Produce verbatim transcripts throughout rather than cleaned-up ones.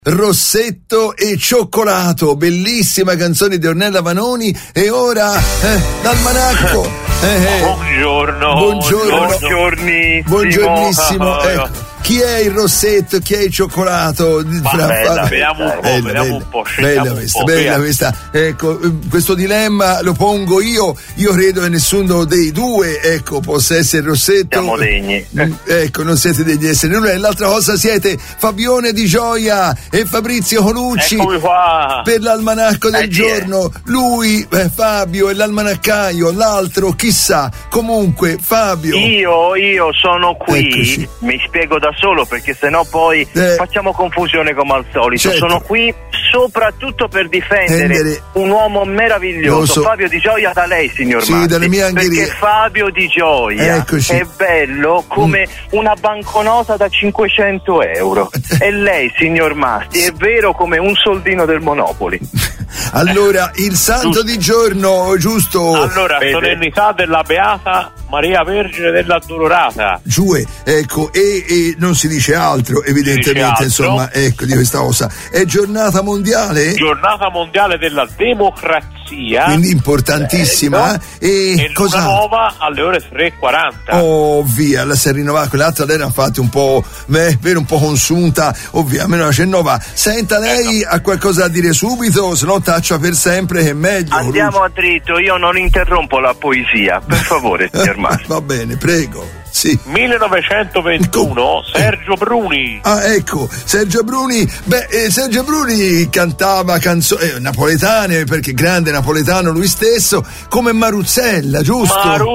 Rossetto e cioccolato, bellissima canzone di Ornella Vanoni. E ora eh, l'almanacco. Eh, eh. Buongiorno. Buongiorno. Buongiorni. Buongiornissimo. Eh, chi è il rossetto? Chi è il cioccolato? Ma bella, vediamo un po', bella, vediamo bella, un po', bella questa, un po', bella via. questa. Ecco, questo dilemma lo pongo io. Io credo che nessuno dei due, ecco, possa essere rossetto. Siamo degni. Ecco, non siete degni di essere nulla. E l'altra cosa siete Fabione Di Gioia e Fabrizio Colucci. Eccomi qua. Per l'almanacco del eh, giorno. Lui, eh, Fabio, è l'almanaccaio, l'altro chissà. Comunque, Fabio. Io, io sono qui. Eccoci. Mi spiego da solo perché sennò poi Eh. facciamo confusione come al solito. Certo. Sono qui soprattutto per difendere Difendere. un uomo meraviglioso, Lo so. Fabio Di Gioia, da lei, signor Sì, Matti. dalle mie angherie. Perché Fabio Di Gioia Eccoci. è bello come una banconota da cinquecento euro. E lei, signor Masti, è vero come un soldino del Monopoli. Allora, il santo di giorno, giusto? Allora, Vede. solennità della Beata Maria Vergine dell'Addolorata. Giue, ecco, e, e non si dice altro, evidentemente, altro. insomma, ecco, di questa cosa. È giornata mondiale? Giornata mondiale della democrazia. Quindi importantissima. E, E cosa? Luna Nuova alle ore tre e quaranta. Oh, via, la si è rinnovata, quell'altra lei l'ha fatta un po', beh, vero, un po' consunta, ovvio, almeno la c'è nuova. Senta, lei ha qualcosa da dire subito, se no taccia per sempre, che è meglio. Andiamo a dritto, io non interrompo la poesia, per favore, signor Masti. Va bene, prego. Sì. millenovecentoventuno, Sergio Bruni. Ah, ecco, Sergio Bruni. Beh, eh, Sergio Bruni cantava canzoni eh, napoletane, perché grande napoletano lui stesso, come Maruzzella, giusto?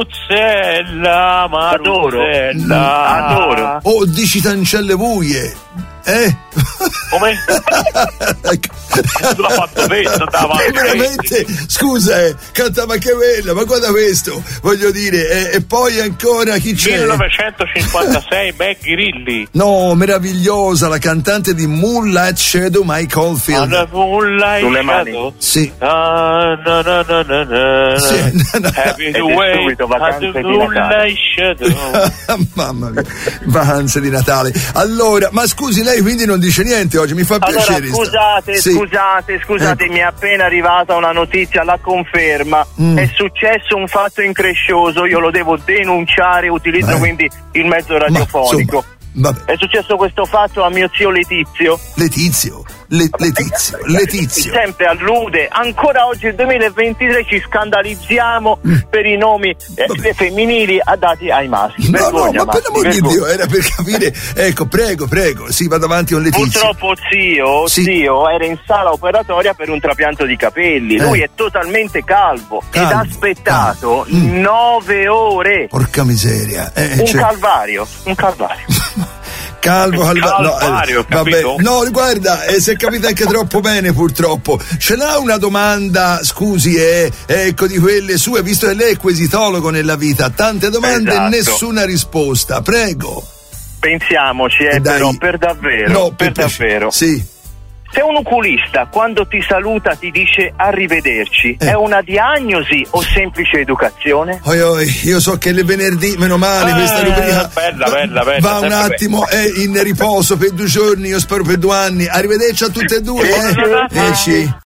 Maruzzella, Maruzzella. Adoro. O oh, dici Tancelle Buie. Eh? Come? Ecco. Tu l'ha fatto questo, davanti. Veramente, scusa, eh, cantava anche quella, ma guarda questo, voglio dire, eh, e poi ancora chi c'è? millenovecentocinquantasei, Maggie Rilli. No, meravigliosa, la cantante di Moonlight Shadow, Mike Oldfield. Alla Moonlight Sulle mani. Shadow. Sì. Ah, na, na, na, na, na. Sì, na, na. Happy Ed to è wait subito at vacanze the di Natale. Moonlight Shadow. Mamma mia, vacanze di Natale. Allora, ma scusi, lei quindi non dice niente oggi, mi fa Allora, piacere. scusate, Sì. scusate, scusate, Ecco. mi è appena arrivata una notizia, la conferma. Mm. È successo un fatto increscioso, io lo devo denunciare, utilizzo Eh. quindi il mezzo Ma, radiofonico. insomma, vabbè. È successo questo fatto a mio zio Letizio. Letizio, Le- Letizio, Letizio. Sempre allude, ancora oggi nel duemilaventitré ci scandalizziamo per i nomi eh, Vabbè. femminili dati ai maschi. No, no, Vergogna, ma per maschi, l'amor di vergogna. Dio, era per capire. Ecco, prego, prego, sì, vado avanti con Letizio. Purtroppo zio, Sì. zio era in sala operatoria per un trapianto di capelli. Eh. Lui è totalmente calvo, Calvo, ed ha aspettato calvo. Mm. nove ore. Porca miseria. Eh, Un cioè, calvario, un calvario. calvo, calva- no, Calvario, eh, vabbè. capito? No, guarda, eh, si è capito anche troppo bene, purtroppo. Ce l'ha una domanda, scusi, eh, ecco, di quelle sue, visto che lei è quesitologo nella vita, tante domande e Esatto. nessuna risposta. Prego. Pensiamoci, eh, Dai. però, per davvero, No, per piacere. davvero. Sì. Se un oculista quando ti saluta ti dice arrivederci, Eh. è una diagnosi o semplice educazione? Oi, oi, io so che le venerdì, meno male, Eh, questa rubrica bella, va- bella, bella, va un sempre attimo, è in riposo per due giorni, io spero per due anni. Arrivederci a tutte e due, eh. Buonanotte. Esci.